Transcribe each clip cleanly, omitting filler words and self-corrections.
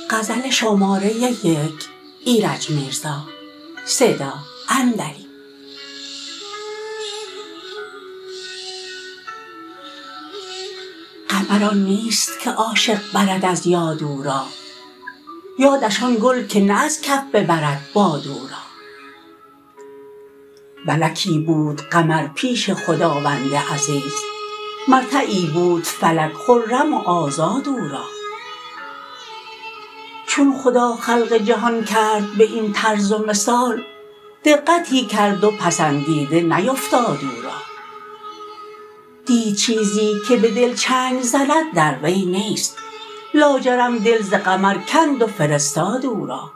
غزل شماره 1. ایرج میرزا. صدا اندری. قمر آن نیست که عاشق برد از یاد او را، یادش آن گل که نه از کف ببرد باد او را. ملکی بود قمر پیش خداوند عزیز، مرتعی بود فلک خرم و آزاد او را. چون خدا خلق جهان کرد به این طرز و مثال، دقتی کرد و پسندیده نیفتاد او را. دید چیزی که به دل چنگ زند در وی نیست، لاجرم دل ز قمر کند و فرستاد او را.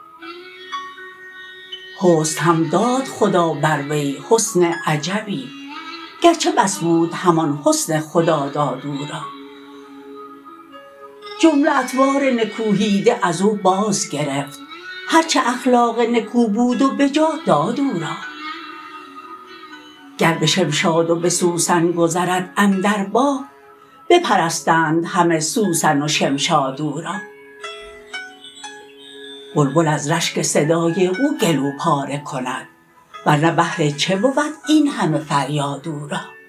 حسن هم داد خدا بر وی حسن عجبی، گرچه بس بود همان حسن خداداد او را. جمله اطوار نکوهیده از او باز گرفت، هرچه اخلاق نکو بود و به جا داد او را. گر به شمشاد و به سوسن گذرد اندر باغ، بپرستند همه سوسن و شمشاد او را. بلبل از رشک صدای او گلو پاره کند، ورنه بهر چه بود این همه فریاد او را.